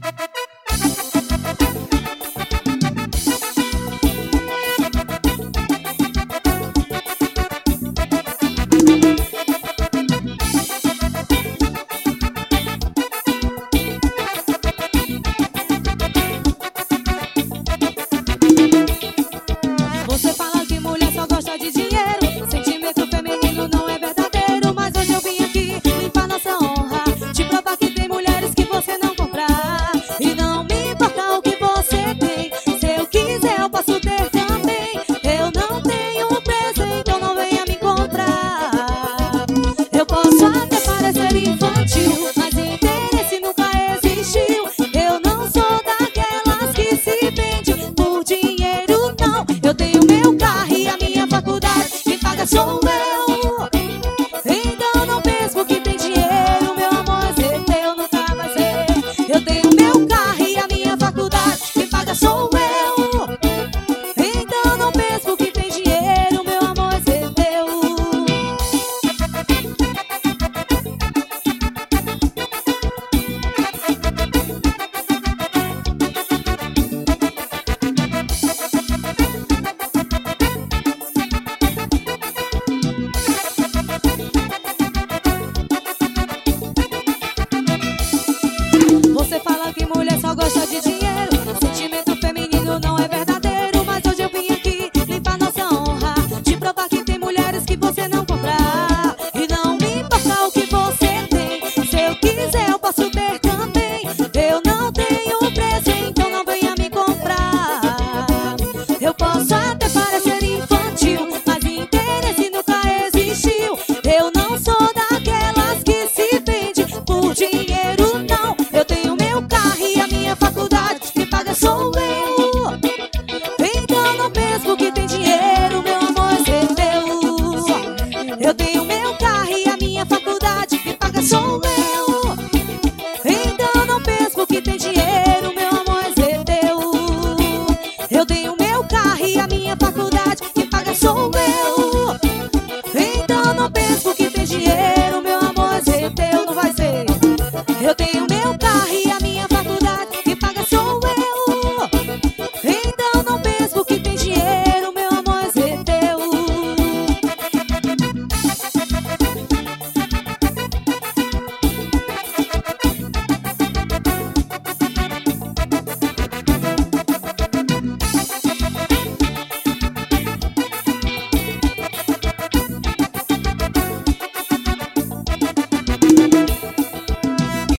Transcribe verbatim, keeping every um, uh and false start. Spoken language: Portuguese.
Você fala que mulher só gosta de dinheiro, sentimento feminino não é verdadeiro. Mas hoje eu vim aqui limpar nossa honra, te provar que tem mulheres que você não comprar. E não me importa o que você tem, se eu quiser eu posso ter também. Eu não tenho um presente, então não venha me comprar. Eu posso até parecer infantil, mas interesse nunca existiu. Eu não sou daquelas que se vende por dinheiro, não. Eu tenho meu carro e a minha faculdade, quem paga sou eu. Então não penso que tem dinheiro, meu amor é ser teu, nunca vai ser. Eu tenho meu carro e a minha faculdade, quem paga sou eu. Então não penso que tem dinheiro, meu amor é ser teu. Você fala que mulher só gosta de dinheiro,